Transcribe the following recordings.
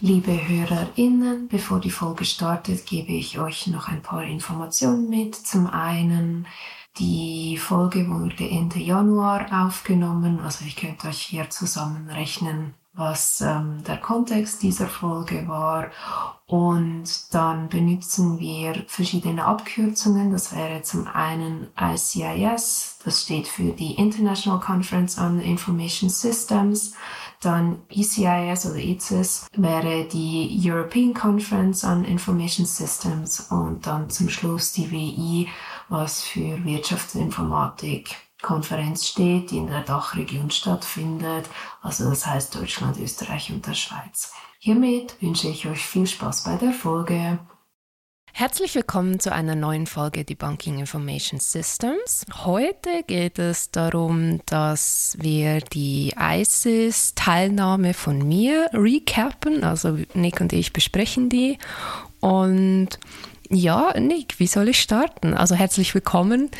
Liebe HörerInnen, bevor die Folge startet, gebe ich euch noch ein paar Informationen mit. Zum einen, die Folge wurde Ende Januar aufgenommen, also ihr könnt euch hier zusammenrechnen, was der Kontext dieser Folge war. Und dann benutzen wir verschiedene Abkürzungen. Das wäre zum einen ICIS, das steht für die International Conference on Information Systems. Dann ECIS oder ICIS wäre die European Conference on Information Systems und dann zum Schluss die WI, was für Wirtschaftsinformatik Konferenz steht, die in der Dachregion stattfindet, also das heißt Deutschland, Österreich und der Schweiz. Hiermit wünsche ich euch viel Spaß bei der Folge. Herzlich willkommen zu einer neuen Folge Debunking Information Systems. Heute geht es darum, dass wir die ICIS-Teilnahme von mir recappen, also Nick und ich besprechen die. Und ja, Nick, wie soll ich starten? Also herzlich willkommen.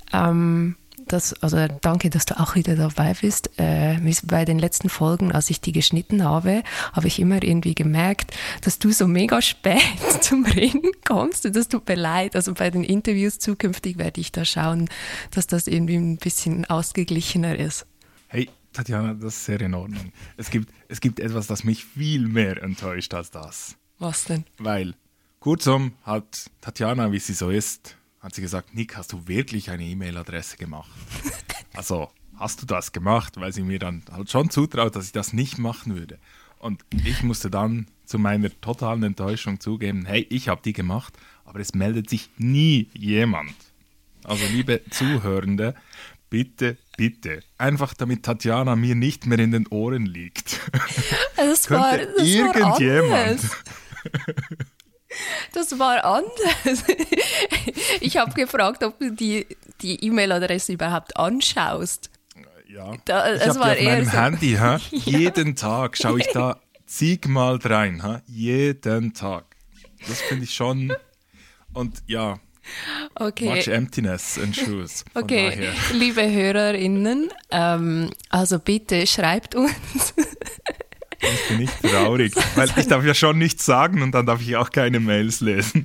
Danke, dass du auch wieder dabei bist. Bei den letzten Folgen, als ich die geschnitten habe, habe ich immer irgendwie gemerkt, dass du so mega spät zum Reden kommst. Und das tut mir leid. Also bei den Interviews zukünftig werde ich da schauen, dass das irgendwie ein bisschen ausgeglichener ist. Hey, Tatjana, das ist sehr in Ordnung. Es gibt etwas, das mich viel mehr enttäuscht als das. Was denn? Weil, kurzum hat Tatjana, wie sie so ist, hat sie gesagt, Nick, hast du wirklich eine E-Mail-Adresse gemacht? Also, hast du das gemacht? Weil sie mir dann halt schon zutraut, dass ich das nicht machen würde. Und ich musste dann zu meiner totalen Enttäuschung zugeben, hey, ich habe die gemacht, aber es meldet sich nie jemand. Also, liebe Zuhörende, bitte, einfach damit Tatjana mir nicht mehr in den Ohren liegt. Das war irgendjemand... Das war anders. Ich habe gefragt, ob du die E-Mail-Adresse überhaupt anschaust. Ja, ich habe die auf meinem Handy. Ja. Jeden Tag schaue ich da zigmal rein. Jeden Tag. Das finde ich schon... Und ja, much emptiness and shoes. Okay, daher. Liebe HörerInnen, also bitte schreibt uns... Jetzt bin ich traurig, weil ich darf ja schon nichts sagen und dann darf ich auch keine Mails lesen.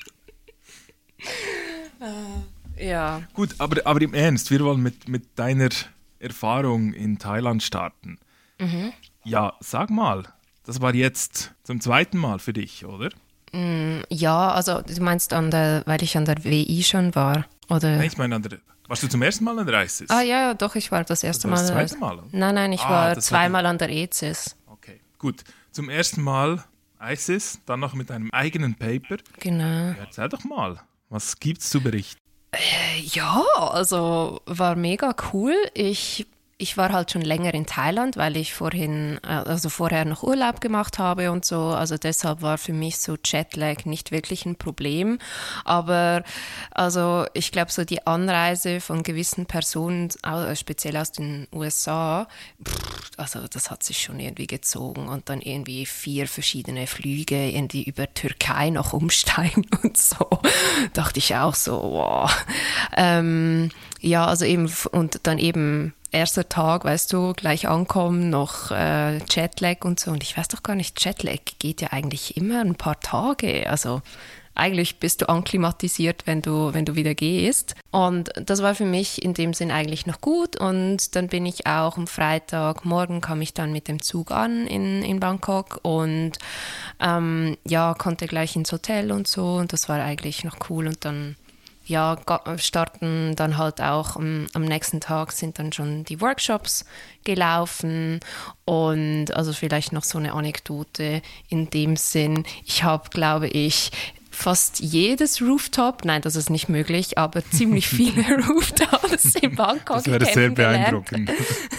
Ja. Gut, aber im Ernst, wir wollen mit deiner Erfahrung in Thailand starten. Mhm. Ja, sag mal, das war jetzt zum zweiten Mal für dich, oder? Ja, also du meinst weil ich an der WI schon war, oder? Nein, ich meine warst du zum ersten Mal an der ICIS? Ah ja, doch, ich war das erste Mal. Das zweite Mal? Nein, ich war zweimal an der ECIS. Okay, gut. Zum ersten Mal ICIS, dann noch mit einem eigenen Paper. Genau. Ja, erzähl doch mal, was gibt's zu berichten? Ja, also war mega cool. Ich war halt schon länger in Thailand, weil ich vorher noch Urlaub gemacht habe und so. Also deshalb war für mich so Jetlag nicht wirklich ein Problem. Aber also ich glaube so die Anreise von gewissen Personen, speziell aus den USA, also das hat sich schon irgendwie gezogen. Und dann irgendwie 4 verschiedene Flüge irgendwie über Türkei noch umsteigen und so. Dachte ich auch so, wow. Ja, also eben, und dann eben erster Tag, weißt du, gleich ankommen, noch Jetlag und so. Und ich weiß doch gar nicht, Jetlag geht ja eigentlich immer ein paar Tage. Also eigentlich bist du anklimatisiert, wenn du wieder gehst. Und das war für mich in dem Sinn eigentlich noch gut. Und dann bin ich auch am Freitagmorgen, kam ich dann mit dem Zug an in Bangkok und konnte gleich ins Hotel und so. Und das war eigentlich noch cool. Und dann starten dann halt auch am nächsten Tag sind dann schon die Workshops gelaufen und also vielleicht noch so eine Anekdote in dem Sinn. Ich habe, glaube ich, fast jedes Rooftop, nein, das ist nicht möglich, aber ziemlich viele Rooftops in Bangkok kennengelernt. Das wäre sehr beeindruckend.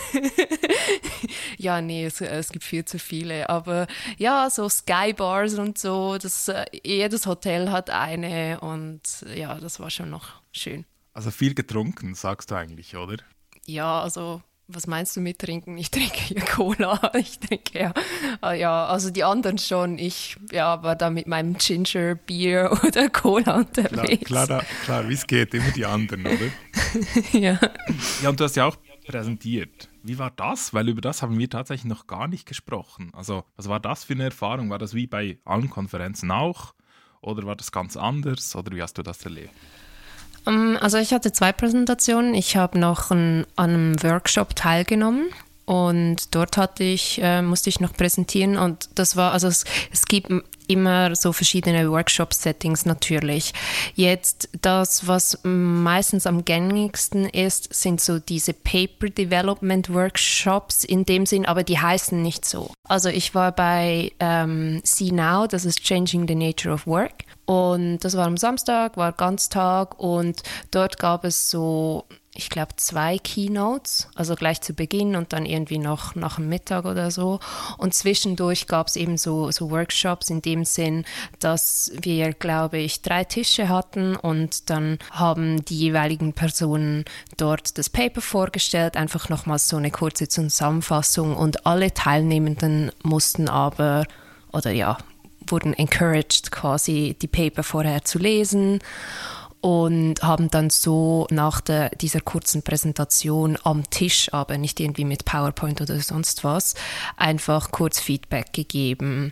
Ja, nee, es gibt viel zu viele, aber ja, so Skybars und so, jedes Hotel hat eine und ja, das war schon noch schön. Also viel getrunken, sagst du eigentlich, oder? Ja, also was meinst du mit trinken? Ich trinke ja Cola, also die anderen schon. Ich war da mit meinem Ginger Beer oder Cola unterwegs. Klar, wie es geht, immer die anderen, oder? Ja. Ja, und du hast ja auch präsentiert. Wie war das? Weil über das haben wir tatsächlich noch gar nicht gesprochen. Also was war das für eine Erfahrung? War das wie bei allen Konferenzen auch? Oder war das ganz anders? Oder wie hast du das erlebt? Also ich hatte 2 Präsentationen. Ich habe noch an einem Workshop teilgenommen. Und dort musste ich noch präsentieren und das war, also es gibt immer so verschiedene Workshop-Settings natürlich. Jetzt das, was meistens am gängigsten ist, sind so diese Paper-Development-Workshops in dem Sinn, aber die heißen nicht so. Also ich war bei See Now, das ist Changing the Nature of Work. Und das war am Samstag, war Ganztag und dort gab es so, ich glaube, 2 Keynotes, also gleich zu Beginn und dann irgendwie noch nach dem Mittag oder so. Und zwischendurch gab es eben so Workshops in dem Sinn, dass wir, glaube ich, 3 Tische hatten und dann haben die jeweiligen Personen dort das Paper vorgestellt, einfach nochmals so eine kurze Zusammenfassung und alle Teilnehmenden mussten aber, oder ja, wurden encouraged, quasi die Paper vorher zu lesen und haben dann so nach dieser kurzen Präsentation am Tisch, aber nicht irgendwie mit PowerPoint oder sonst was, einfach kurz Feedback gegeben.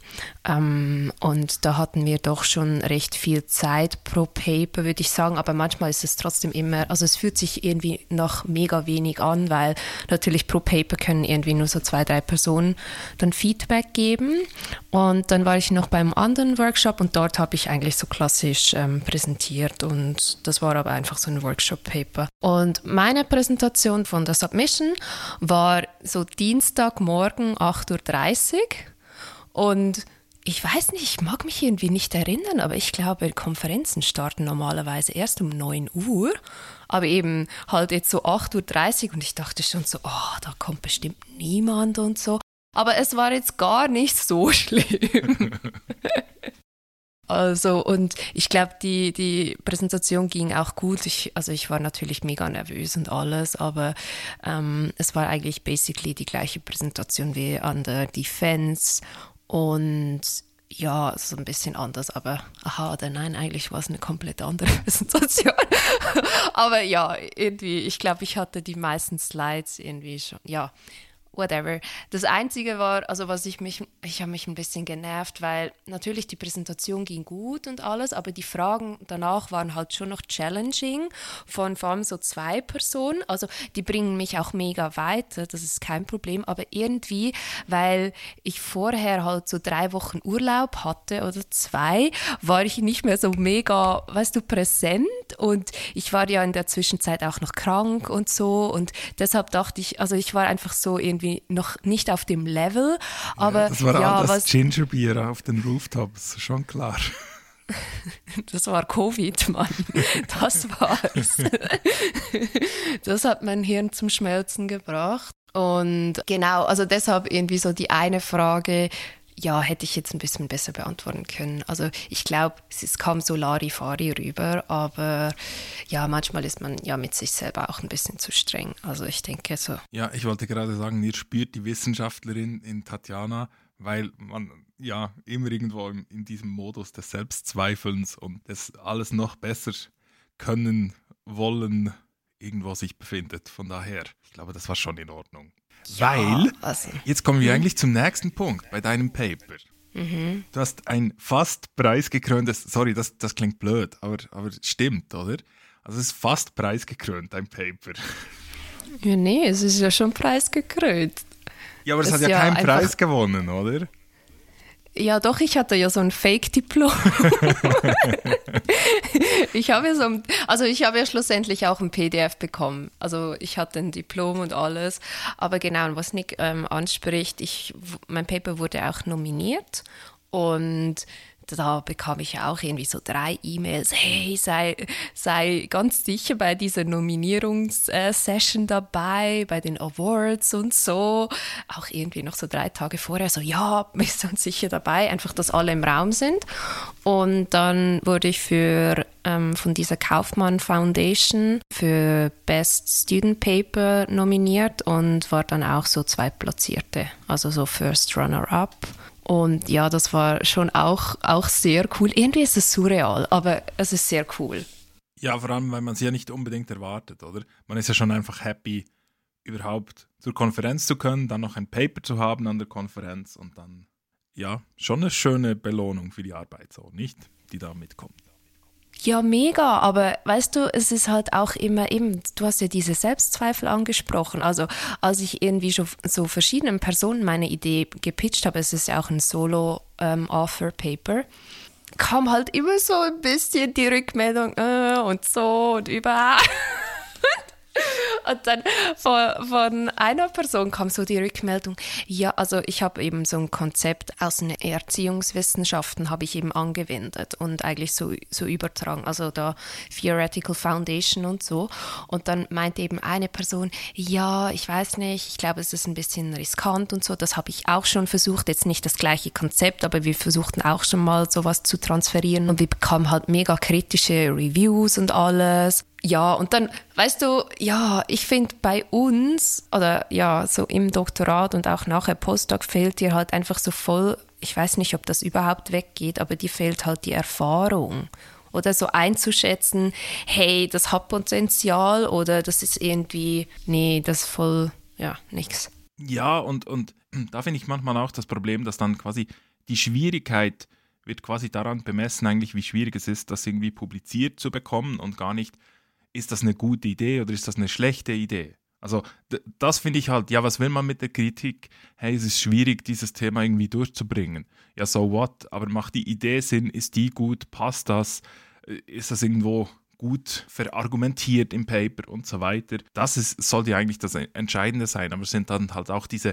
Und da hatten wir doch schon recht viel Zeit pro Paper, würde ich sagen, aber manchmal ist es trotzdem immer, also es fühlt sich irgendwie noch mega wenig an, weil natürlich pro Paper können irgendwie nur so 2, 3 Personen dann Feedback geben. Und dann war ich noch beim anderen Workshop und dort habe ich eigentlich so klassisch präsentiert und das war aber einfach so ein Workshop-Paper. Und meine Präsentation von der Submission war so Dienstagmorgen 8:30 Uhr und ich weiß nicht, ich mag mich irgendwie nicht erinnern, aber ich glaube, Konferenzen starten normalerweise erst um 9 Uhr, aber eben halt jetzt so 8:30 Uhr und ich dachte schon so, da kommt bestimmt niemand und so. Aber es war jetzt gar nicht so schlimm. Also, und ich glaube, die Präsentation ging auch gut. Ich war natürlich mega nervös und alles, aber es war eigentlich basically die gleiche Präsentation wie an der Defense und ja, so ein bisschen anders, aber aha oder nein, eigentlich war es eine komplett andere Präsentation. Aber ja, irgendwie, ich glaube, ich hatte die meisten Slides irgendwie schon, ja. Whatever. Das Einzige war, also ich habe mich ein bisschen genervt, weil natürlich die Präsentation ging gut und alles, aber die Fragen danach waren halt schon noch challenging von vor allem so 2 Personen. Also die bringen mich auch mega weiter, das ist kein Problem, aber irgendwie, weil ich vorher halt so 3 Wochen Urlaub hatte oder 2, war ich nicht mehr so mega, weißt du, präsent und ich war ja in der Zwischenzeit auch noch krank und so und deshalb dachte ich, also ich war einfach so irgendwie noch nicht auf dem Level, aber ja, das war ja, das Gingerbier auf den Rooftops, schon klar. Das war Covid, Mann. Das war's. Das hat mein Hirn zum Schmelzen gebracht. Und genau, also deshalb irgendwie so die eine Frage, ja, hätte ich jetzt ein bisschen besser beantworten können. Also ich glaube, es kam so Larifari rüber, aber ja, manchmal ist man ja mit sich selber auch ein bisschen zu streng. Also ich denke so. Ja, ich wollte gerade sagen, ihr spürt die Wissenschaftlerin in Tatjana, weil man ja immer irgendwo in diesem Modus des Selbstzweifelns und des alles noch besser können wollen irgendwo sich befindet. Von daher, ich glaube, das war schon in Ordnung. Ja, weil, also, jetzt kommen wir eigentlich zum nächsten Punkt bei deinem Paper. Du hast ein fast preisgekröntes, sorry, das klingt blöd, aber stimmt, oder? Also es ist fast preisgekrönt, dein Paper. Ja, nee, es ist ja schon preisgekrönt. Ja, aber es hat ja keinen Preis gewonnen, oder? Ja, doch, ich hatte ja so ein Fake-Diplom. Ich habe ja schlussendlich auch ein PDF bekommen. Also ich hatte ein Diplom und alles. Aber genau, was Nick anspricht, mein Paper wurde auch nominiert und da bekam ich auch irgendwie so 3 E-Mails. Hey, sei ganz sicher bei dieser Nominierungssession dabei, bei den Awards und so. Auch irgendwie noch so 3 Tage vorher so, ja, bist du sicher dabei, einfach, dass alle im Raum sind. Und dann wurde ich von dieser Kaufmann Foundation für Best Student Paper nominiert und war dann auch so Zweitplatzierte, also so First Runner-Up. Und ja, das war schon auch sehr cool. Irgendwie ist es surreal, aber es ist sehr cool. Ja, vor allem, weil man es ja nicht unbedingt erwartet, oder? Man ist ja schon einfach happy, überhaupt zur Konferenz zu können, dann noch ein Paper zu haben an der Konferenz und dann, ja, schon eine schöne Belohnung für die Arbeit, so, nicht? Die da mitkommt. Ja, mega, aber weißt du, es ist halt auch immer eben, du hast ja diese Selbstzweifel angesprochen, also als ich irgendwie schon so verschiedenen Personen meine Idee gepitcht habe, es ist ja auch ein Solo-Author-Paper, kam halt immer so ein bisschen die Rückmeldung und so und überhaupt. Und dann von einer Person kam so die Rückmeldung, ja, also ich habe eben so ein Konzept aus den Erziehungswissenschaften habe ich eben angewendet und eigentlich so übertragen, also da Theoretical Foundation und so. Und dann meinte eben eine Person, ja, ich weiß nicht, ich glaube, es ist ein bisschen riskant und so, das habe ich auch schon versucht, jetzt nicht das gleiche Konzept, aber wir versuchten auch schon mal sowas zu transferieren und wir bekamen halt mega kritische Reviews und alles. Ja, und dann, weißt du, ja, ich finde bei uns, oder ja, so im Doktorat und auch nachher Postdoc fehlt dir halt einfach so voll, ich weiß nicht, ob das überhaupt weggeht, aber dir fehlt halt die Erfahrung. Oder so einzuschätzen, hey, das hat Potenzial oder das ist irgendwie, nee, das ist voll, ja, nix. Ja, und da finde ich manchmal auch das Problem, dass dann quasi die Schwierigkeit wird quasi daran bemessen eigentlich, wie schwierig es ist, das irgendwie publiziert zu bekommen und gar nicht, ist das eine gute Idee oder ist das eine schlechte Idee? Also das finde ich halt, ja, was will man mit der Kritik? Hey, es ist schwierig, dieses Thema irgendwie durchzubringen. Ja, so what? Aber macht die Idee Sinn? Ist die gut? Passt das? Ist das irgendwo gut verargumentiert im Paper und so weiter? Sollte ja eigentlich das Entscheidende sein, aber es sind dann halt auch diese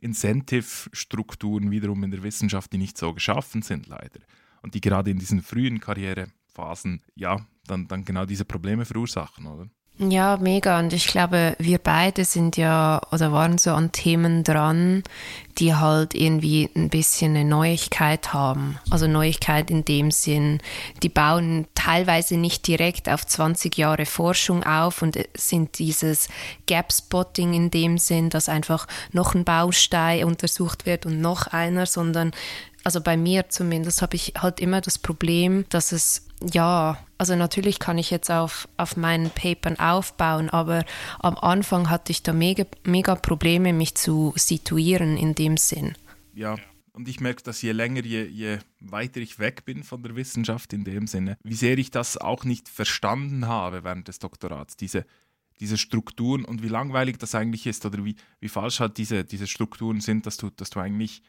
Incentive-Strukturen wiederum in der Wissenschaft, die nicht so geschaffen sind, leider. Und die gerade in diesen frühen Karrierephasen, ja, dann genau diese Probleme verursachen, oder? Ja, mega. Und ich glaube, wir beide sind ja oder waren so an Themen dran, die halt irgendwie ein bisschen eine Neuigkeit haben. Also Neuigkeit in dem Sinn, die bauen teilweise nicht direkt auf 20 Jahre Forschung auf und sind dieses Gap-Spotting in dem Sinn, dass einfach noch ein Baustein untersucht wird und noch einer, sondern also bei mir zumindest habe ich halt immer das Problem, dass es, ja, also natürlich kann ich jetzt auf meinen Papern aufbauen, aber am Anfang hatte ich da mega Probleme, mich zu situieren in dem Sinn. Ja, und ich merke, dass je länger, je weiter ich weg bin von der Wissenschaft in dem Sinne, wie sehr ich das auch nicht verstanden habe während des Doktorats, diese Strukturen und wie langweilig das eigentlich ist oder wie falsch halt diese Strukturen sind, dass du eigentlich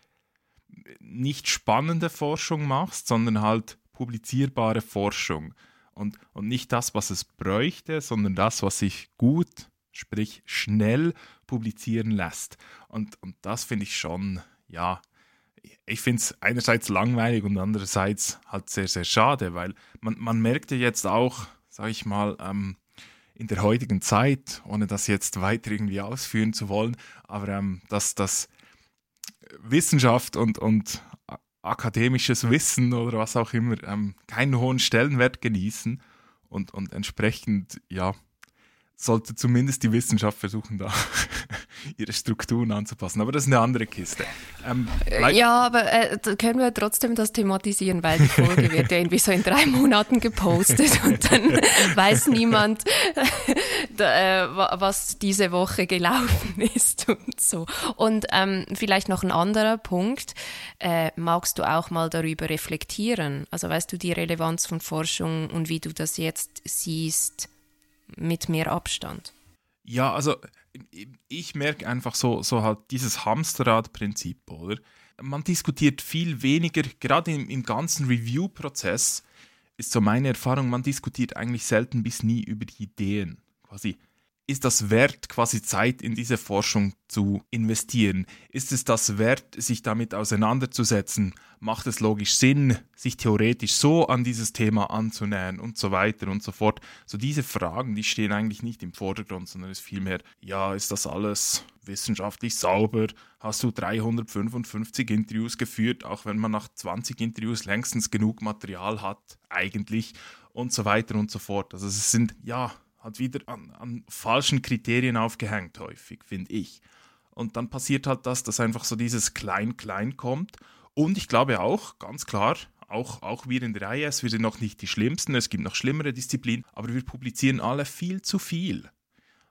nicht spannende Forschung machst, sondern halt publizierbare Forschung und nicht das, was es bräuchte, sondern das, was sich gut, sprich schnell publizieren lässt. Und das finde ich schon, ja, ich finde es einerseits langweilig und andererseits halt sehr, sehr schade, weil man merkt ja jetzt auch, sage ich mal, in der heutigen Zeit, ohne das jetzt weiter irgendwie ausführen zu wollen, aber dass Wissenschaft und akademisches Wissen oder was auch immer keinen hohen Stellenwert genießen und entsprechend, ja, sollte zumindest die Wissenschaft versuchen, da ihre Strukturen anzupassen. Aber das ist eine andere Kiste. Ja, aber da können wir trotzdem das thematisieren, weil die Folge wird ja irgendwie so in 3 Monaten gepostet und dann weiß niemand, was diese Woche gelaufen ist und so. Und vielleicht noch ein anderer Punkt. Magst du auch mal darüber reflektieren? Also weißt du, die Relevanz von Forschung und wie du das jetzt siehst mit mehr Abstand? Ja, also ich merke einfach so halt dieses Hamsterrad-Prinzip, oder? Man diskutiert viel weniger, gerade im ganzen Review-Prozess ist so meine Erfahrung, man diskutiert eigentlich selten bis nie über die Ideen. Quasi, ist das wert, quasi Zeit in diese Forschung zu investieren? Ist es das wert, sich damit auseinanderzusetzen? Macht es logisch Sinn, sich theoretisch so an dieses Thema anzunähern und so weiter und so fort? So diese Fragen, die stehen eigentlich nicht im Vordergrund, sondern es ist vielmehr, ja, ist das alles wissenschaftlich sauber? Hast du 355 Interviews geführt, auch wenn man nach 20 Interviews längstens genug Material hat, eigentlich, und so weiter und so fort. Also es sind, ja, hat wieder an falschen Kriterien aufgehängt häufig, finde ich. Und dann passiert halt das, dass einfach so dieses Klein-Klein kommt. Und ich glaube auch, ganz klar, auch wir in der IS, wir sind noch nicht die Schlimmsten, es gibt noch schlimmere Disziplinen, aber wir publizieren alle viel zu viel.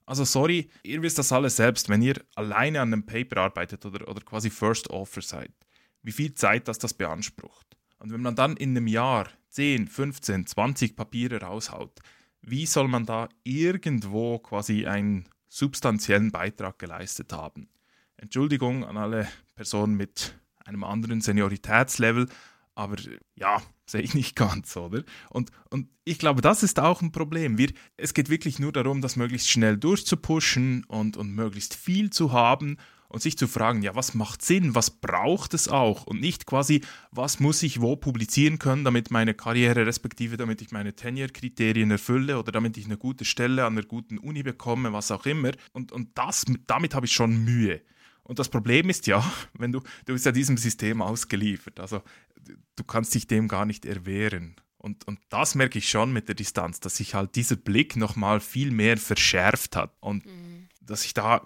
Also sorry, ihr wisst das alles selbst, wenn ihr alleine an einem Paper arbeitet oder quasi First Author seid, wie viel Zeit das beansprucht. Und wenn man dann in einem Jahr 10, 15, 20 Papiere raushaut, wie soll man da irgendwo quasi einen substanziellen Beitrag geleistet haben? Entschuldigung an alle Personen mit einem anderen Senioritätslevel, aber ja, sehe ich nicht ganz, oder? Und ich glaube, das ist auch ein Problem. Es geht wirklich nur darum, das möglichst schnell durchzupushen und möglichst viel zu haben und sich zu fragen, ja, was macht Sinn, was braucht es auch? Und nicht quasi, was muss ich wo publizieren können, damit meine Karriere, respektive damit ich meine Tenure-Kriterien erfülle oder damit ich eine gute Stelle an einer guten Uni bekomme, was auch immer. Und damit habe ich schon Mühe. Und das Problem ist ja, du bist ja diesem System ausgeliefert, also du kannst dich dem gar nicht erwehren. Und das merke ich schon mit der Distanz, dass sich halt dieser Blick nochmal viel mehr verschärft hat. Und dass ich da,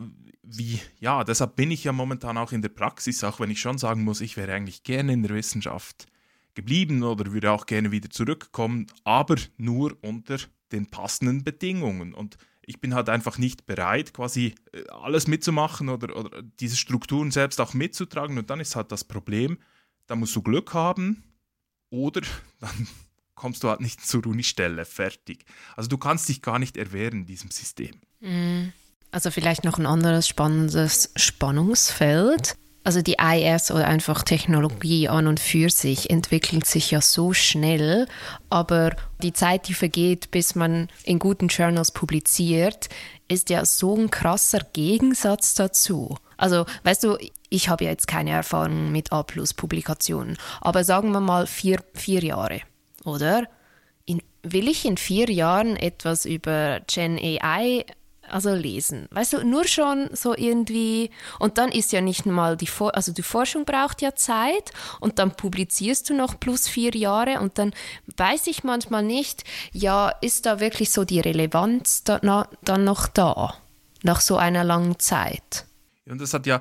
deshalb bin ich ja momentan auch in der Praxis, auch wenn ich schon sagen muss, ich wäre eigentlich gerne in der Wissenschaft geblieben oder würde auch gerne wieder zurückkommen, aber nur unter den passenden Bedingungen. Und ich bin halt einfach nicht bereit, quasi alles mitzumachen oder diese Strukturen selbst auch mitzutragen. Und dann ist halt das Problem, da musst du Glück haben oder dann kommst du halt nicht zur Unistelle, fertig. Also du kannst dich gar nicht erwehren in diesem System. Also vielleicht noch ein anderes spannendes Spannungsfeld. Also die IS oder einfach Technologie an und für sich entwickelt sich ja so schnell, aber die Zeit, die vergeht, bis man in guten Journals publiziert, ist ja so ein krasser Gegensatz dazu. Also, weißt du, ich habe ja jetzt keine Erfahrung mit A+-Publikationen, aber sagen wir mal 4 Jahre, oder? Will ich in 4 Jahren etwas über Gen AI lesen. Weißt du, nur schon so irgendwie, und dann ist ja nicht mal die Forschung braucht ja Zeit und dann publizierst du noch plus 4 Jahre und dann weiß ich manchmal nicht, ja, ist da wirklich so die Relevanz dann noch da, nach so einer langen Zeit? Und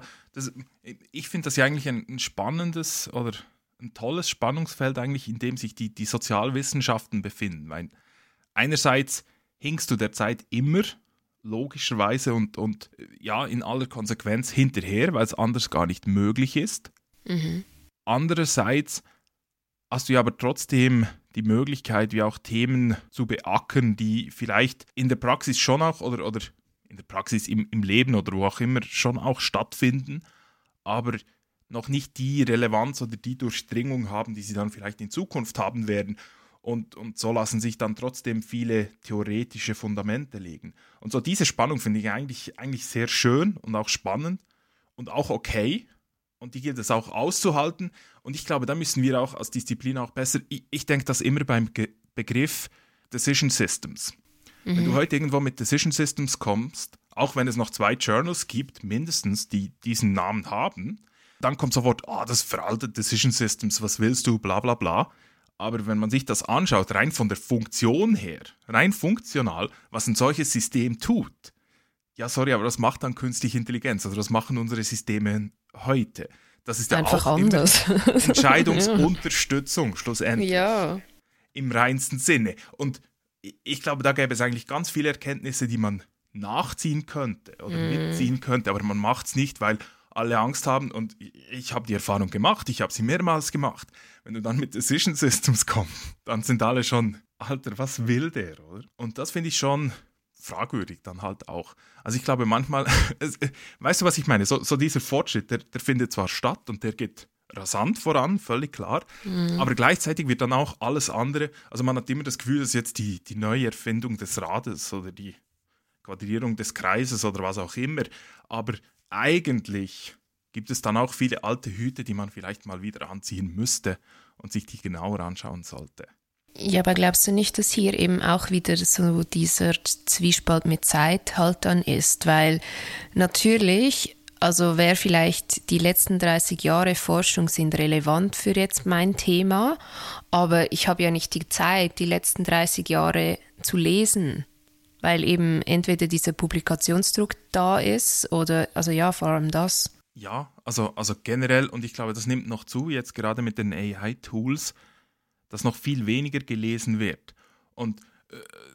ich finde das ja eigentlich ein spannendes oder ein tolles Spannungsfeld eigentlich, in dem sich die Sozialwissenschaften befinden, weil einerseits hinkst du der Zeit immer logischerweise und in aller Konsequenz hinterher, weil es anders gar nicht möglich ist. Andererseits hast du ja aber trotzdem die Möglichkeit, wie auch Themen zu beackern, die vielleicht in der Praxis schon auch oder in der Praxis im Leben oder wo auch immer schon auch stattfinden, aber noch nicht die Relevanz oder die Durchdringung haben, die sie dann vielleicht in Zukunft haben werden. Und so lassen sich dann trotzdem viele theoretische Fundamente legen. Und so diese Spannung finde ich eigentlich sehr schön und auch spannend und auch okay. Und die gilt es auch auszuhalten. Und ich glaube, da müssen wir auch als Disziplin auch besser, ich denke das immer beim Begriff Decision Systems. Wenn du heute irgendwo mit Decision Systems kommst, auch wenn es noch 2 Journals gibt, mindestens, die diesen Namen haben, dann kommt sofort, das ist veraltet Decision Systems, was willst du, bla bla bla. Aber wenn man sich das anschaut, rein von der Funktion her, rein funktional, was ein solches System tut, ja, sorry, aber das macht dann künstliche Intelligenz, also das machen unsere Systeme heute. Das ist ja einfach auch anders. Entscheidungsunterstützung, schlussendlich. Ja. Im reinsten Sinne. Und ich glaube, da gäbe es eigentlich ganz viele Erkenntnisse, die man nachziehen könnte oder mitziehen könnte, aber man macht es nicht, weil alle Angst haben und ich habe die Erfahrung gemacht, ich habe sie mehrmals gemacht. Wenn du dann mit Decision Systems kommst, dann sind alle schon, Alter, was will der, oder? Und das finde ich schon fragwürdig dann halt auch. Also ich glaube manchmal, weißt du, was ich meine? So dieser Fortschritt, der findet zwar statt und der geht rasant voran, völlig klar, aber gleichzeitig wird dann auch alles andere, also man hat immer das Gefühl, dass jetzt die neue Erfindung des Rades oder die Quadrierung des Kreises oder was auch immer, aber eigentlich gibt es dann auch viele alte Hüte, die man vielleicht mal wieder anziehen müsste und sich die genauer anschauen sollte. Ja, aber glaubst du nicht, dass hier eben auch wieder so dieser Zwiespalt mit Zeit halt dann ist? Weil natürlich, also wäre vielleicht die letzten 30 Jahre Forschung sind relevant für jetzt mein Thema, aber ich habe ja nicht die Zeit, die letzten 30 Jahre zu lesen, weil eben entweder dieser Publikationsdruck da ist oder, also ja, vor allem das. Ja, also generell, und ich glaube, das nimmt noch zu, jetzt gerade mit den AI-Tools, dass noch viel weniger gelesen wird. Und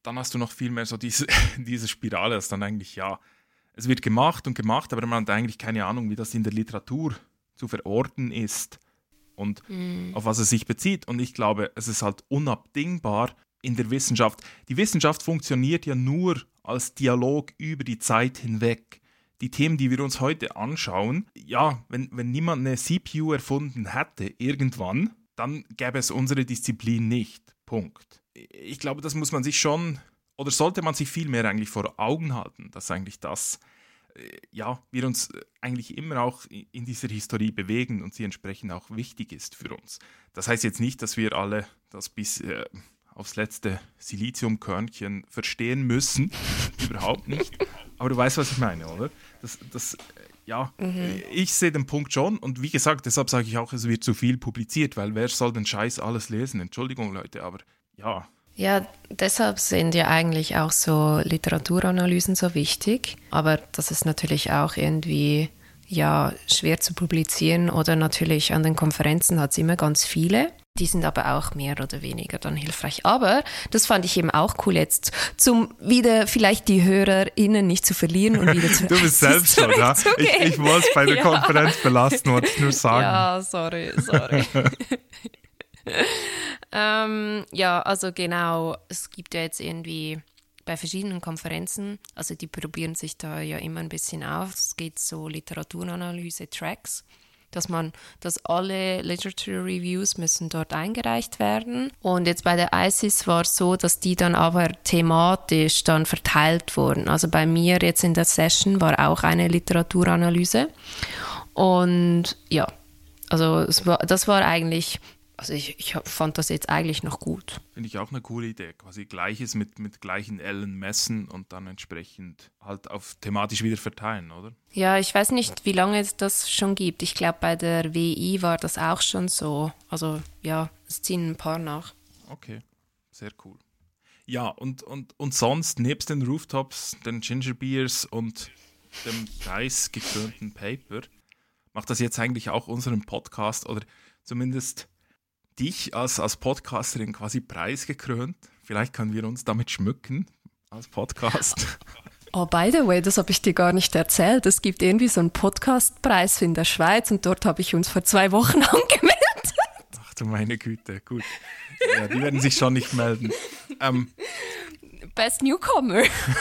dann hast du noch viel mehr so diese Spirale, dass dann eigentlich, es wird gemacht, aber man hat eigentlich keine Ahnung, wie das in der Literatur zu verorten ist und auf was es sich bezieht. Und ich glaube, es ist halt unabdingbar in der Wissenschaft. Die Wissenschaft funktioniert ja nur als Dialog über die Zeit hinweg. Die Themen, die wir uns heute anschauen, wenn niemand eine CPU erfunden hätte irgendwann, dann gäbe es unsere Disziplin nicht. Punkt. Ich glaube, das muss man sich schon, oder sollte man sich viel mehr eigentlich vor Augen halten, dass eigentlich das, wir uns eigentlich immer auch in dieser Historie bewegen und sie entsprechend auch wichtig ist für uns. Das heißt jetzt nicht, dass wir alle das bis aufs letzte Siliziumkörnchen verstehen müssen, überhaupt nicht. Aber du weißt, was ich meine, oder? Ich sehe den Punkt schon und wie gesagt, deshalb sage ich auch, es wird zu viel publiziert, weil wer soll den Scheiß alles lesen? Entschuldigung, Leute, aber ja. Ja, deshalb sind ja eigentlich auch so Literaturanalysen so wichtig, aber das ist natürlich auch irgendwie schwer zu publizieren oder natürlich an den Konferenzen hat es immer ganz viele. Die sind aber auch mehr oder weniger dann hilfreich. Aber das fand ich eben auch cool jetzt, zum wieder vielleicht die HörerInnen nicht zu verlieren und wieder zu Du bist selbst schon, ja? Ich wollte es bei der Konferenz belassen, wollte ich nur sagen. Ja, sorry. Also genau, es gibt ja jetzt irgendwie bei verschiedenen Konferenzen, also die probieren sich da ja immer ein bisschen auf. Es geht so Literaturanalyse-Tracks, dass alle Literature Reviews müssen dort eingereicht werden. Und jetzt bei der ICIS war es so, dass die dann aber thematisch dann verteilt wurden. Also bei mir jetzt in der Session war auch eine Literaturanalyse. Und ja, also das war eigentlich... Also ich fand das jetzt eigentlich noch gut. Finde ich auch eine coole Idee. Quasi Gleiches mit gleichen Ellen messen und dann entsprechend halt auf thematisch wieder verteilen, oder? Ja, ich weiß nicht, wie lange es das schon gibt. Ich glaube, bei der WI war das auch schon so. Also ja, es ziehen ein paar nach. Okay, sehr cool. Ja, und sonst, nebst den Rooftops, den Ginger Beers und dem preisgekrönten Paper, macht das jetzt eigentlich auch unseren Podcast oder zumindest dich als Podcasterin quasi preisgekrönt. Vielleicht können wir uns damit schmücken als Podcast. Oh, by the way, das habe ich dir gar nicht erzählt. Es gibt irgendwie so einen Podcastpreis in der Schweiz und dort habe ich uns vor 2 Wochen angemeldet. Ach du meine Güte, gut. Ja, die werden sich schon nicht melden. Best Newcomer.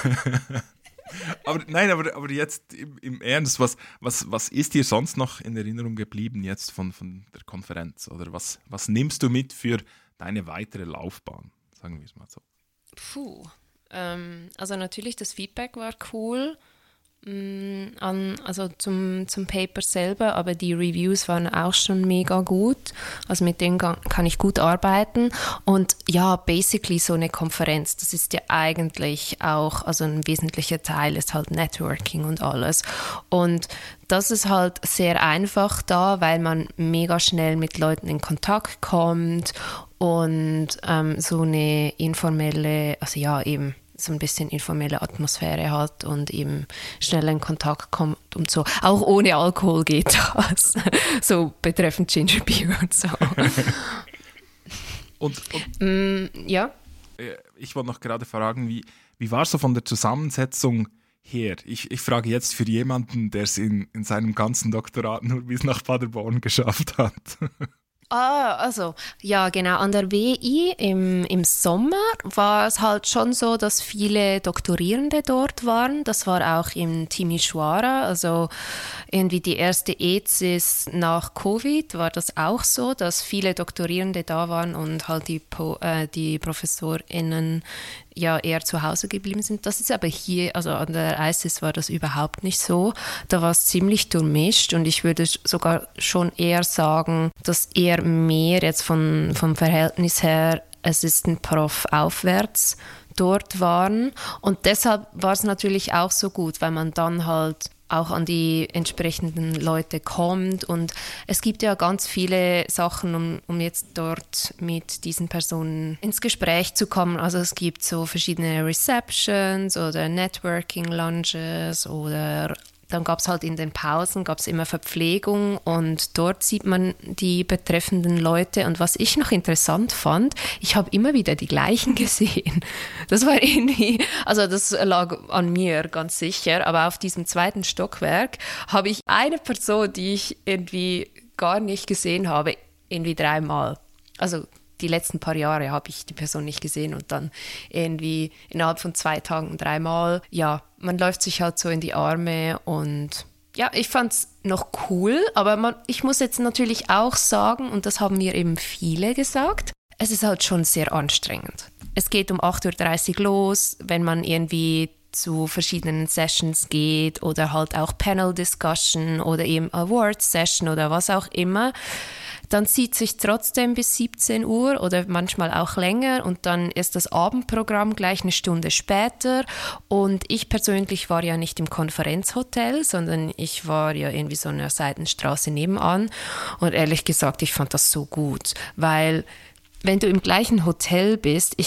Aber jetzt im Ernst, was ist dir sonst noch in Erinnerung geblieben jetzt von der Konferenz? Oder was nimmst du mit für deine weitere Laufbahn? Sagen wir es mal so. Also natürlich das Feedback war cool. Also zum Paper selber, aber die Reviews waren auch schon mega gut. Also mit denen kann ich gut arbeiten. Und ja, basically so eine Konferenz, das ist ja eigentlich auch, also ein wesentlicher Teil ist halt Networking und alles. Und das ist halt sehr einfach da, weil man mega schnell mit Leuten in Kontakt kommt und so eine informelle, also ja eben, so ein bisschen informelle Atmosphäre hat und eben schnell in Kontakt kommt und so. Auch ohne Alkohol geht das. So betreffend Ginger Beer und so. Ja? Ich wollte noch gerade fragen, wie war es so von der Zusammensetzung her? Ich frage jetzt für jemanden, der es in seinem ganzen Doktorat nur bis nach Paderborn geschafft hat. Also, ja genau, an der WI im Sommer war es halt schon so, dass viele Doktorierende dort waren. Das war auch im Timișoara, also irgendwie die erste ECIS nach Covid war das auch so, dass viele Doktorierende da waren und halt die ProfessorInnen ja eher zu Hause geblieben sind. Das ist aber hier, also an der ICIS war das überhaupt nicht so. Da war es ziemlich durchmischt und ich würde sogar schon eher sagen, dass eher mehr jetzt vom Verhältnis her Assistant-Prof aufwärts dort waren. Und deshalb war es natürlich auch so gut, weil man dann halt auch an die entsprechenden Leute kommt. Und es gibt ja ganz viele Sachen, um jetzt dort mit diesen Personen ins Gespräch zu kommen. Also es gibt so verschiedene Receptions oder Networking-Lunches oder dann gab es halt in den Pausen gab's immer Verpflegung und dort sieht man die betreffenden Leute. Und was ich noch interessant fand, ich habe immer wieder die gleichen gesehen. Das war irgendwie, also das lag an mir ganz sicher, aber auf diesem 2. Stockwerk habe ich eine Person, die ich irgendwie gar nicht gesehen habe, irgendwie 3-mal. Also die letzten paar Jahre habe ich die Person nicht gesehen und dann irgendwie innerhalb von 2 Tagen 3-mal. Ja, man läuft sich halt so in die Arme und ja, ich fand es noch cool, aber ich muss jetzt natürlich auch sagen, und das haben mir eben viele gesagt, es ist halt schon sehr anstrengend. Es geht um 8:30 Uhr los, wenn man irgendwie zu verschiedenen Sessions geht oder halt auch Panel-Discussion oder eben Awards-Session oder was auch immer. Dann zieht sich trotzdem bis 17 Uhr oder manchmal auch länger und dann ist das Abendprogramm gleich eine Stunde später und ich persönlich war ja nicht im Konferenzhotel, sondern ich war ja irgendwie so in einer Seitenstraße nebenan und ehrlich gesagt, ich fand das so gut, weil wenn du im gleichen Hotel bist,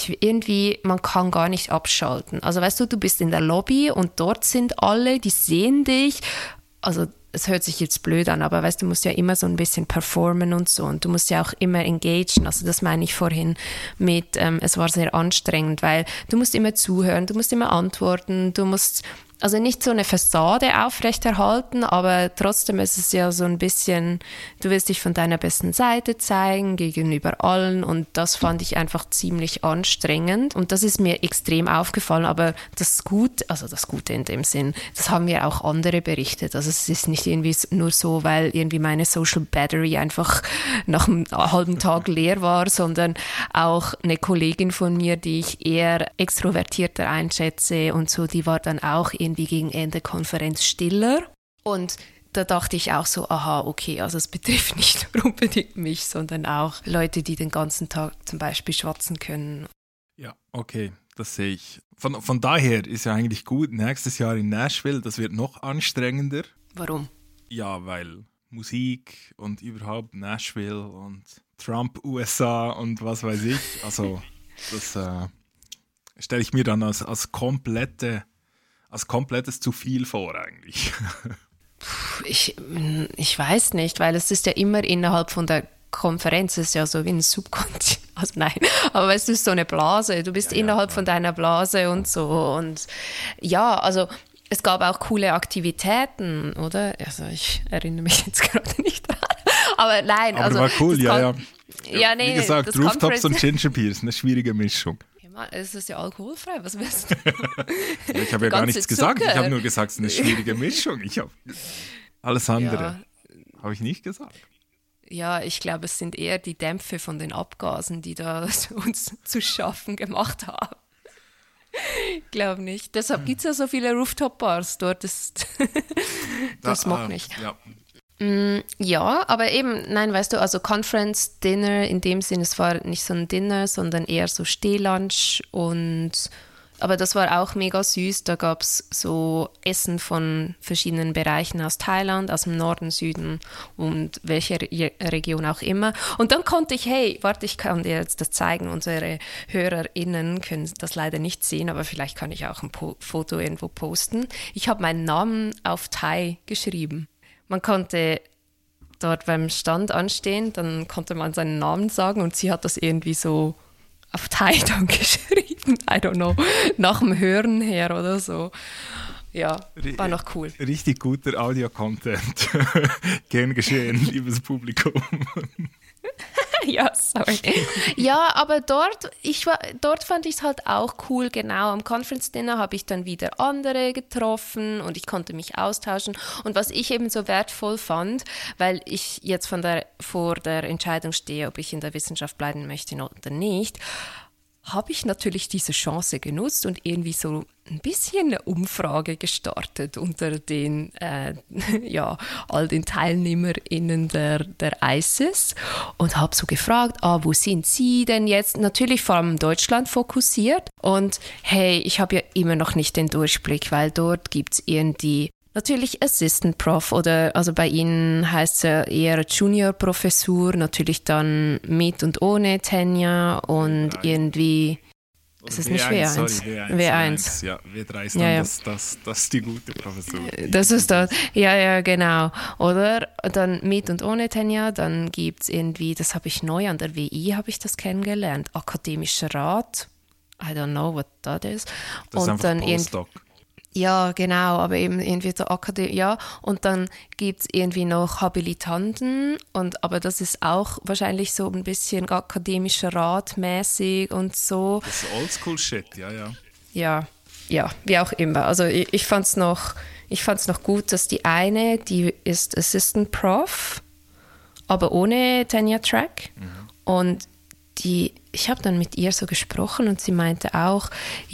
man kann gar nicht abschalten. Also weißt du bist in der Lobby und dort sind alle, die sehen dich, also es hört sich jetzt blöd an, aber weißt du, musst ja immer so ein bisschen performen und so und du musst ja auch immer engagen, also das meine ich vorhin mit, es war sehr anstrengend, weil du musst immer zuhören, du musst immer antworten, du musst also nicht so eine Fassade aufrechterhalten, aber trotzdem ist es ja so ein bisschen, du willst dich von deiner besten Seite zeigen gegenüber allen und das fand ich einfach ziemlich anstrengend und das ist mir extrem aufgefallen, aber das Gute in dem Sinn, das haben mir auch andere berichtet, also es ist nicht irgendwie nur so, weil irgendwie meine Social Battery einfach nach einem halben Tag leer war, sondern auch eine Kollegin von mir, die ich eher extrovertierter einschätze und so, die war dann auch irgendwie gegen Ende Konferenz stiller und da dachte ich auch so, aha, okay, also es betrifft nicht nur unbedingt mich, sondern auch Leute, die den ganzen Tag zum Beispiel schwatzen können. Ja, okay, das sehe ich. Von daher ist ja eigentlich gut, nächstes Jahr in Nashville, das wird noch anstrengender. Warum? Ja, weil Musik und überhaupt Nashville und Trump, USA und was weiß ich, also das stelle ich mir dann als komplettes zu viel vor eigentlich. Ich weiß nicht, weil es ist ja immer innerhalb von der Konferenz, es ist ja so wie ein Subkontinent, also nein, aber es ist so eine Blase, du bist innerhalb von deiner Blase und so und ja, also es gab auch coole Aktivitäten, oder? Also ich erinnere mich jetzt gerade nicht dran, aber nein. Aber also war cool, ja. Ja, nee, wie gesagt, Rooftops und Ginger Beer ist eine schwierige Mischung. Es ist ja alkoholfrei, was willst du? Ich habe ja gar nichts gesagt, ich habe nur gesagt, es ist eine schwierige Mischung. Alles andere habe ich nicht gesagt. Ja, ich glaube, es sind eher die Dämpfe von den Abgasen, die da uns zu schaffen gemacht haben. Ich glaube nicht. Deshalb gibt es ja so viele Rooftop-Bars. Dort ist das mag nicht. Ja. Ja, aber eben, nein, weißt du, also Conference Dinner in dem Sinne, es war nicht so ein Dinner, sondern eher so Stehlunch aber das war auch mega süß, da gab es so Essen von verschiedenen Bereichen aus Thailand, aus dem Norden, Süden und welche Region auch immer und dann konnte ich, ich kann dir jetzt das zeigen, unsere HörerInnen können das leider nicht sehen, aber vielleicht kann ich auch ein Foto irgendwo posten. Ich habe meinen Namen auf Thai geschrieben. Man konnte dort beim Stand anstehen, dann konnte man seinen Namen sagen und sie hat das irgendwie so auf Thai dann geschrieben. I don't know, nach dem Hören her oder so. Ja, war noch cool. Richtig guter Audio-Content. Gern geschehen, liebes Publikum. Ja, sorry. Ja, aber dort fand ich es halt auch cool, genau. Am Conference Dinner habe ich dann wieder andere getroffen und ich konnte mich austauschen. Und was ich eben so wertvoll fand, weil ich jetzt vor der Entscheidung stehe, ob ich in der Wissenschaft bleiben möchte oder nicht, habe ich natürlich diese Chance genutzt und irgendwie so ein bisschen eine Umfrage gestartet unter den, all den TeilnehmerInnen der ICES und habe so gefragt, wo sind Sie denn jetzt? Natürlich vor allem Deutschland fokussiert und ich habe ja immer noch nicht den Durchblick, weil dort gibt es irgendwie natürlich Assistant Prof oder also bei Ihnen heißt es ja eher Junior-Professur, natürlich dann mit und ohne Tenure und irgendwie Ist es nicht W1? Sorry, W1. Ja, W3 ist dann das ist die gute Professur. Das ist das. Ja, genau. Oder dann mit und ohne Tenure, dann gibt es irgendwie, das habe ich neu an der WI, habe ich das kennengelernt, akademischer Rat. I don't know what that is. Das ist einfach Postdoc. Ja, genau, aber eben irgendwie so Akademie, ja. Und dann gibt es irgendwie noch Habilitanten, aber das ist auch wahrscheinlich so ein bisschen akademischer Rat mäßig und so. Das ist Oldschool-Shit, ja. Ja, wie auch immer. Also ich fand's noch gut, dass die eine, die ist Assistant Prof, aber ohne Tenure-Track. Und ich habe dann mit ihr so gesprochen und sie meinte auch,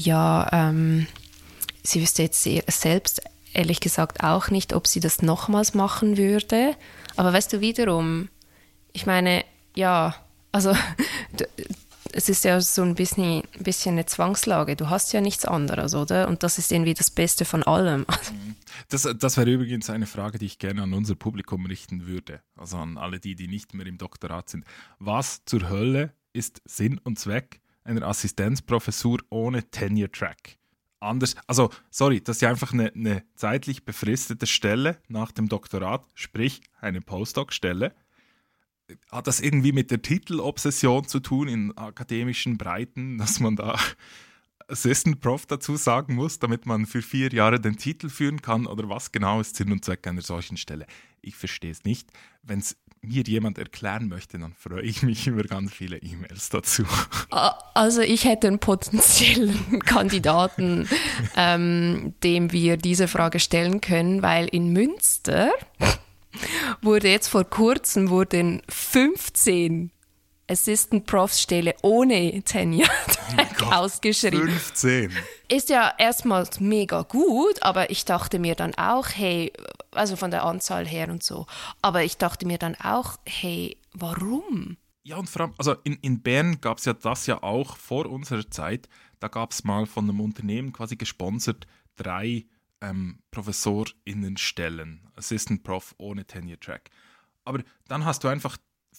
sie wüsste jetzt selbst ehrlich gesagt auch nicht, ob sie das nochmals machen würde. Aber weißt du, wiederum, ich meine, ja, also es ist ja so ein bisschen eine Zwangslage. Du hast ja nichts anderes, oder? Und das ist irgendwie das Beste von allem. Das wäre übrigens eine Frage, die ich gerne an unser Publikum richten würde. Also an alle die nicht mehr im Doktorat sind. Was zur Hölle ist Sinn und Zweck einer Assistenzprofessur ohne Tenure-Track? Anders, also sorry, das ist ja einfach eine zeitlich befristete Stelle nach dem Doktorat, sprich eine Postdoc-Stelle. Hat das irgendwie mit der Titelobsession zu tun in akademischen Breiten, dass man da Assistant Prof dazu sagen muss, damit man für 4 Jahre den Titel führen kann? Oder was genau ist Sinn und Zweck einer solchen Stelle? Ich verstehe es nicht. Wenn es mir jemand erklären möchte, dann freue ich mich über ganz viele E-Mails dazu. Also ich hätte einen potenziellen Kandidaten, dem wir diese Frage stellen können, weil in Münster wurde jetzt vor kurzem 15 Assistant Profs Stelle ohne Tenure ausgeschrieben. 15. Ist ja erstmal mega gut, aber ich dachte mir dann auch, hey, also von der Anzahl her und so, aber ich dachte mir dann auch, hey, warum? Ja, und vor allem, also in Bern gab es ja das ja auch vor unserer Zeit, da gab es mal von einem Unternehmen quasi gesponsert 3 ProfessorInnenstellen, Assistant Prof ohne Tenure Track. Aber dann hast du einfach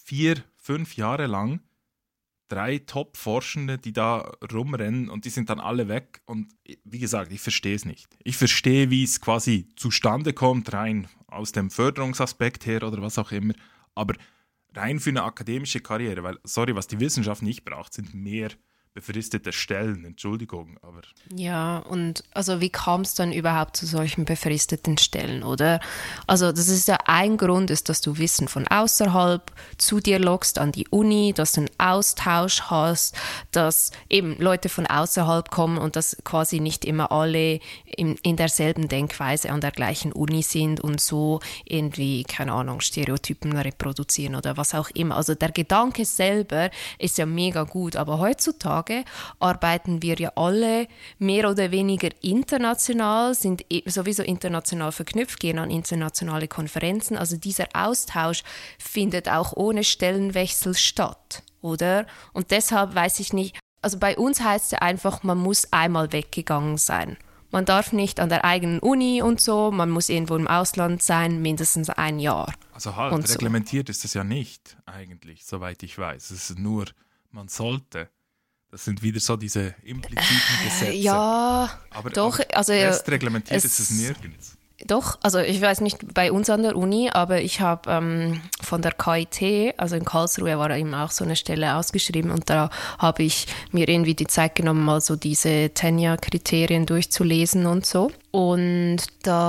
4-5 Jahre lang 3 Top-Forschende, die da rumrennen und die sind dann alle weg. Und wie gesagt, ich verstehe es nicht. Ich verstehe, wie es quasi zustande kommt, rein aus dem Förderungsaspekt her oder was auch immer. Aber rein für eine akademische Karriere, weil, sorry, was die Wissenschaft nicht braucht, sind mehr befristete Stellen, Entschuldigung, aber... Ja, und also wie kam es dann überhaupt zu solchen befristeten Stellen, oder? Also das ist ja ein Grund, ist, dass du Wissen von außerhalb zu dir lockst an die Uni, dass du einen Austausch hast, dass eben Leute von außerhalb kommen und dass quasi nicht immer alle in derselben Denkweise an der gleichen Uni sind und so irgendwie, keine Ahnung, Stereotypen reproduzieren oder was auch immer. Also der Gedanke selber ist ja mega gut, aber heutzutage arbeiten wir ja alle mehr oder weniger international, sind sowieso international verknüpft, gehen an internationale Konferenzen. Also dieser Austausch findet auch ohne Stellenwechsel statt, oder? Und deshalb weiß ich nicht, also bei uns heißt es ja einfach, man muss einmal weggegangen sein. Man darf nicht an der eigenen Uni und so, man muss irgendwo im Ausland sein, mindestens 1 Jahr. Also halt, reglementiert ist das ja nicht eigentlich, soweit ich weiß. Es ist nur, man sollte. Das sind wieder so diese impliziten Gesetze. Ja, aber, doch. Aber also fest reglementiert ist es nirgends. Doch, also ich weiß nicht bei uns an der Uni, aber ich habe von der KIT, also in Karlsruhe war eben auch so eine Stelle ausgeschrieben und da habe ich mir irgendwie die Zeit genommen, mal so diese Tenure-Kriterien durchzulesen und so. Und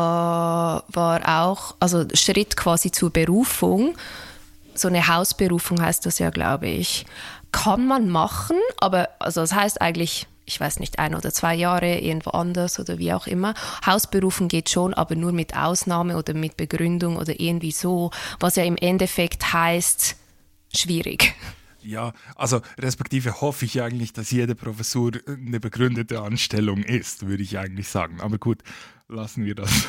da war auch, also Schritt quasi zur Berufung, so eine Hausberufung heißt das ja, glaube ich, kann man machen, aber also das heißt eigentlich, ich weiß nicht, 1 oder 2 Jahre irgendwo anders oder wie auch immer. Hausberufen geht schon, aber nur mit Ausnahme oder mit Begründung oder irgendwie so, was ja im Endeffekt heißt, schwierig. Ja, also respektive hoffe ich eigentlich, dass jede Professur eine begründete Anstellung ist, würde ich eigentlich sagen. Aber gut, lassen wir das.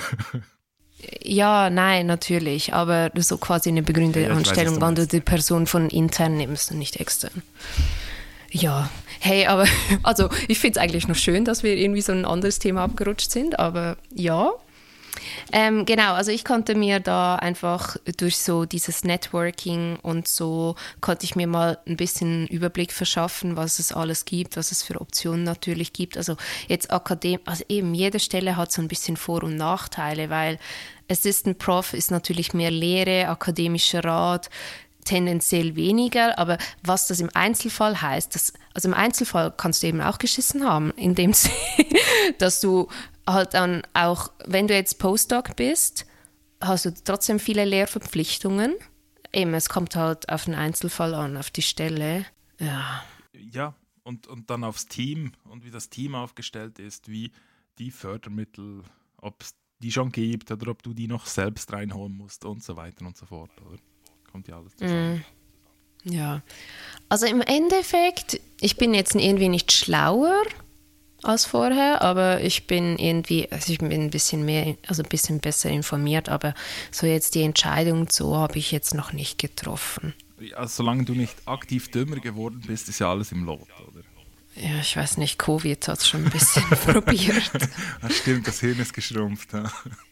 Ja, nein, natürlich, aber so quasi eine begründete Anstellung, wenn du die Person von intern nimmst und nicht extern. Ja, hey, aber also ich finde es eigentlich noch schön, dass wir irgendwie so ein anderes Thema abgerutscht sind, aber ja. Genau, also ich konnte mir da einfach durch so dieses Networking und so, konnte ich mir mal ein bisschen Überblick verschaffen, was es alles gibt, was es für Optionen natürlich gibt. Also jetzt also eben jede Stelle hat so ein bisschen Vor- und Nachteile, weil Assistant Prof ist natürlich mehr Lehre, akademischer Rat, tendenziell weniger, aber was das im Einzelfall heißt, also im Einzelfall kannst du eben auch geschissen haben, in dem Sinne, dass du halt dann auch, wenn du jetzt Postdoc bist, hast du trotzdem viele Lehrverpflichtungen. Eben, es kommt halt auf den Einzelfall an, auf die Stelle. Ja. Ja, und dann aufs Team und wie das Team aufgestellt ist, wie die Fördermittel, ob es die schon gibt oder ob du die noch selbst reinholen musst und so weiter und so fort. Oder? Kommt ja alles zusammen. Ja, also im Endeffekt, ich bin jetzt irgendwie nicht schlauer als vorher, aber ich bin ein bisschen mehr, also ein bisschen besser informiert, aber so jetzt die Entscheidung so habe ich jetzt noch nicht getroffen. Ja, solange du nicht aktiv dümmer geworden bist, ist ja alles im Lot, oder? Ja, ich weiß nicht, Covid hat es schon ein bisschen probiert. Das stimmt, das Hirn ist geschrumpft. Ja.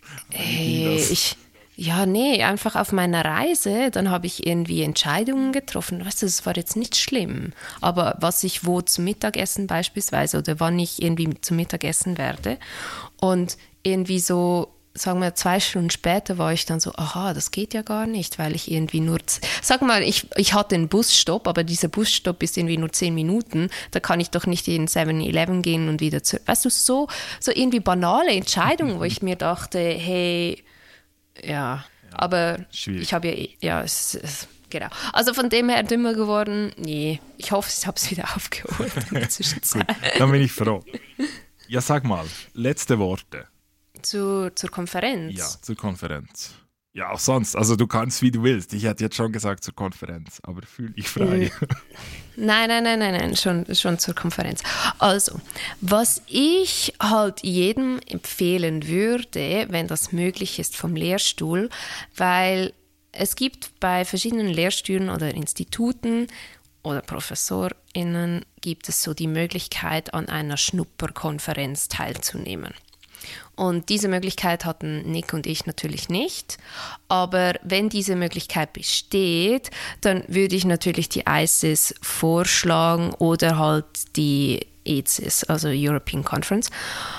Einfach auf meiner Reise, dann habe ich irgendwie Entscheidungen getroffen. Weißt du, das war jetzt nicht schlimm. Aber was ich wo zum Mittagessen beispielsweise oder wann ich irgendwie zum Mittagessen werde und irgendwie so, sagen wir 2 Stunden später war ich dann so, aha, das geht ja gar nicht, weil ich irgendwie nur, sag mal, ich hatte einen Busstopp, aber dieser Busstopp ist irgendwie nur 10 Minuten, da kann ich doch nicht in 7-Eleven gehen und wieder zurück. Weißt du, so irgendwie banale Entscheidungen, wo ich mir dachte, hey, ja, aber schwierig. Ich habe genau. Also von dem her dümmer geworden, nee. Ich hoffe, ich habe es wieder aufgeholt in der Zwischenzeit. Gut, dann bin ich froh. Ja, sag mal, letzte Worte. Zur Konferenz? Ja, zur Konferenz. Ja, auch sonst. Also du kannst, wie du willst. Ich hätte jetzt schon gesagt zur Konferenz, aber fühl dich frei. Nein, schon zur Konferenz. Also, was ich halt jedem empfehlen würde, wenn das möglich ist vom Lehrstuhl, weil es gibt bei verschiedenen Lehrstühlen oder Instituten oder ProfessorInnen gibt es so die Möglichkeit, an einer Schnupperkonferenz teilzunehmen. Und diese Möglichkeit hatten Nick und ich natürlich nicht. Aber wenn diese Möglichkeit besteht, dann würde ich natürlich die ICES vorschlagen oder halt die ECIS, also European Conference.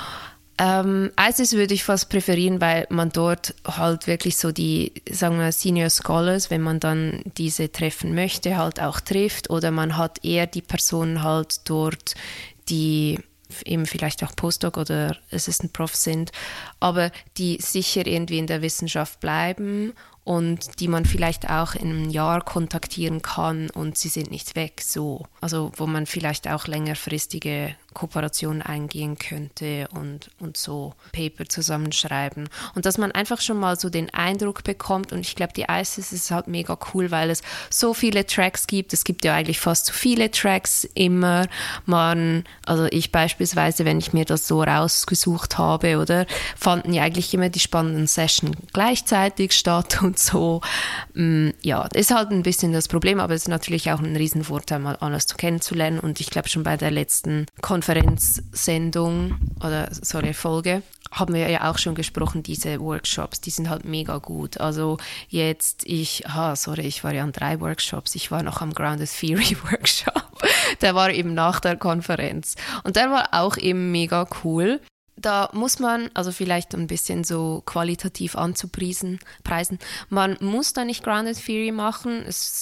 ICES würde ich fast präferieren, weil man dort halt wirklich so die, sagen wir, Senior Scholars, wenn man dann diese treffen möchte, halt auch trifft. Oder man hat eher die Personen halt dort, die eben vielleicht auch Postdoc oder Assistant Prof sind, aber die sicher irgendwie in der Wissenschaft bleiben und die man vielleicht auch in einem Jahr kontaktieren kann und sie sind nicht weg, so. Also wo man vielleicht auch längerfristige Kooperationen eingehen könnte und so Paper zusammenschreiben. Und dass man einfach schon mal so den Eindruck bekommt und ich glaube, die ICES ist halt mega cool, weil es so viele Tracks gibt. Es gibt ja eigentlich fast so viele Tracks immer. Also ich beispielsweise, wenn ich mir das so rausgesucht habe, oder, fanden ja eigentlich immer die spannenden Sessions gleichzeitig statt und so. Ja, ist halt ein bisschen das Problem, aber es ist natürlich auch ein Riesenvorteil, mal alles kennenzulernen und ich glaube schon bei der letzten Konferenzsendung Folge, haben wir ja auch schon gesprochen, diese Workshops, die sind halt mega gut. Also jetzt, ich war ja an 3 Workshops, ich war noch am Grounded Theory Workshop, der war eben nach der Konferenz und der war auch eben mega cool. Da muss man, also vielleicht ein bisschen so qualitativ preisen. Man muss da nicht Grounded Theory machen,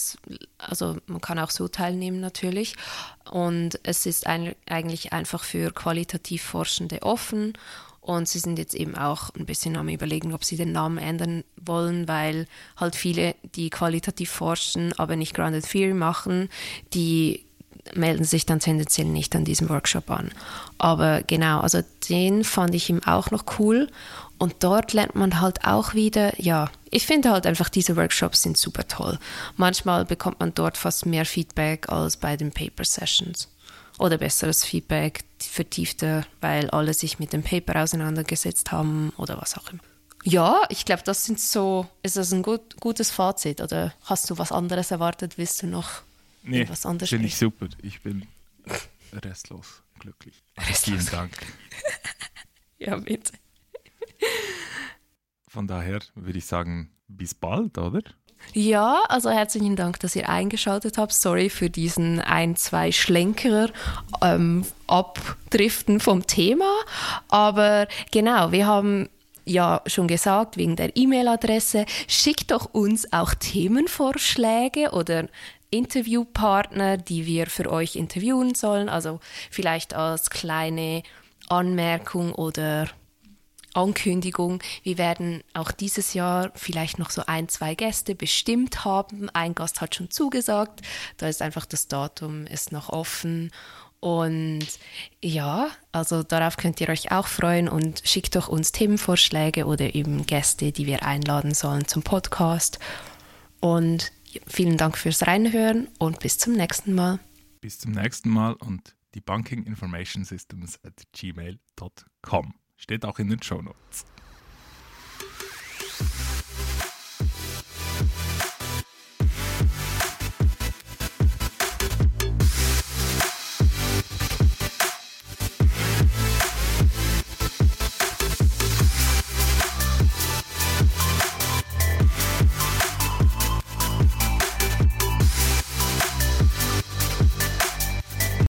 also man kann auch so teilnehmen natürlich. Und es ist eigentlich einfach für qualitativ Forschende offen. Und sie sind jetzt eben auch ein bisschen am Überlegen, ob sie den Namen ändern wollen, weil halt viele, die qualitativ forschen, aber nicht Grounded Theory machen, die melden sich dann tendenziell nicht an diesem Workshop an. Aber genau, also den fand ich ihm auch noch cool. Und dort lernt man halt auch wieder, ja, ich finde halt einfach, diese Workshops sind super toll. Manchmal bekommt man dort fast mehr Feedback als bei den Paper-Sessions. Oder besseres Feedback, vertiefter, weil alle sich mit dem Paper auseinandergesetzt haben oder was auch immer. Ja, ich glaube, ist das ein gutes Fazit? Oder hast du was anderes erwartet? Willst du noch was anderes? Finde ich super. Ich bin restlos glücklich. Vielen Dank. Ja, bitte. Von daher würde ich sagen, bis bald, oder? Ja, also herzlichen Dank, dass ihr eingeschaltet habt. Sorry für diesen 1-2 Schlenker abdriften vom Thema. Aber genau, wir haben ja schon gesagt, wegen der E-Mail-Adresse, schickt doch uns auch Themenvorschläge oder Interviewpartner, die wir für euch interviewen sollen. Also vielleicht als kleine Anmerkung oder Ankündigung. Wir werden auch dieses Jahr vielleicht noch so 1-2 Gäste bestimmt haben. Ein Gast hat schon zugesagt. Da ist einfach das Datum ist noch offen. Und ja, also darauf könnt ihr euch auch freuen und schickt doch uns Themenvorschläge oder eben Gäste, die wir einladen sollen zum Podcast. Und vielen Dank fürs Reinhören und bis zum nächsten Mal. Bis zum nächsten Mal und die bankinginformationsystems@gmail.com. Steht auch in den Shownotes.